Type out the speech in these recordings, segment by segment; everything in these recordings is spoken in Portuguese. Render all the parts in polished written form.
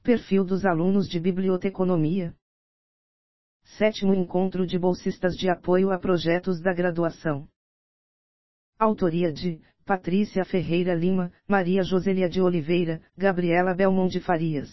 Perfil dos alunos de biblioteconomia. 7º Encontro de bolsistas de apoio a projetos da graduação. Autoria de Patrícia Ferreira Lima, Maria Josélia de Oliveira, Gabriela Belmont de Farias.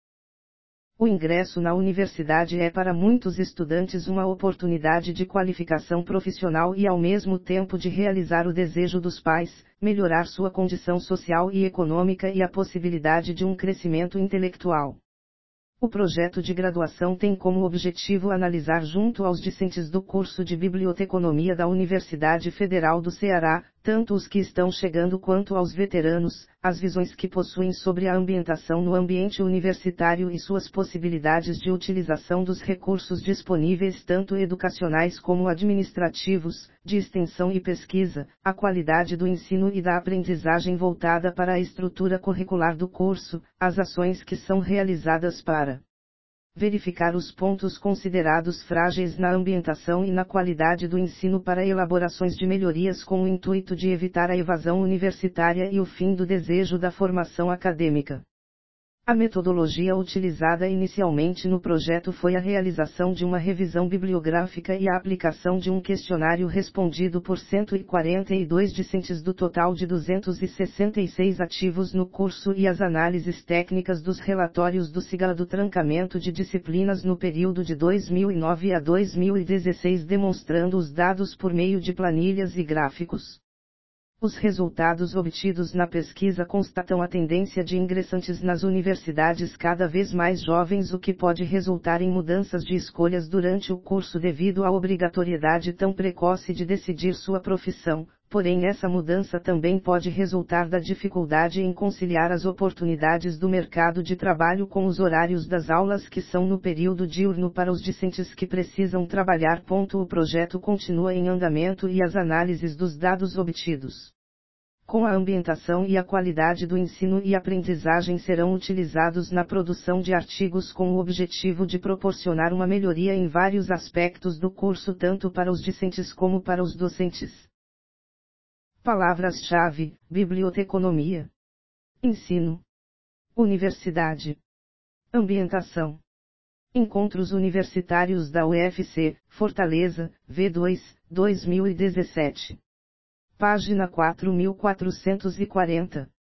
O ingresso na universidade é para muitos estudantes uma oportunidade de qualificação profissional e ao mesmo tempo de realizar o desejo dos pais, melhorar sua condição social e econômica e a possibilidade de um crescimento intelectual. O projeto de graduação tem como objetivo analisar junto aos discentes do curso de Biblioteconomia da Universidade Federal do Ceará, tanto os que estão chegando quanto aos veteranos, as visões que possuem sobre a ambientação no ambiente universitário e suas possibilidades de utilização dos recursos disponíveis tanto educacionais como administrativos, de extensão e pesquisa, a qualidade do ensino e da aprendizagem voltada para a estrutura curricular do curso, as ações que são realizadas para verificar os pontos considerados frágeis na ambientação e na qualidade do ensino para elaborações de melhorias com o intuito de evitar a evasão universitária e o fim do desejo da formação acadêmica. A metodologia utilizada inicialmente no projeto foi a realização de uma revisão bibliográfica e a aplicação de um questionário respondido por 142 discentes do total de 266 ativos no curso e as análises técnicas dos relatórios do SIGA do trancamento de disciplinas no período de 2009 a 2016 demonstrando os dados por meio de planilhas e gráficos. Os resultados obtidos na pesquisa constatam a tendência de ingressantes nas universidades cada vez mais jovens, o que pode resultar em mudanças de escolhas durante o curso devido à obrigatoriedade tão precoce de decidir sua profissão, porém essa mudança também pode resultar da dificuldade em conciliar as oportunidades do mercado de trabalho com os horários das aulas que são no período diurno para os discentes que precisam trabalhar. O projeto continua em andamento e as análises dos dados obtidos com a ambientação e a qualidade do ensino e aprendizagem serão utilizados na produção de artigos com o objetivo de proporcionar uma melhoria em vários aspectos do curso tanto para os discentes como para os docentes. Palavras-chave: biblioteconomia, ensino, universidade, ambientação. Encontros Universitários da UFC, Fortaleza, V2, 2017. Página 4440.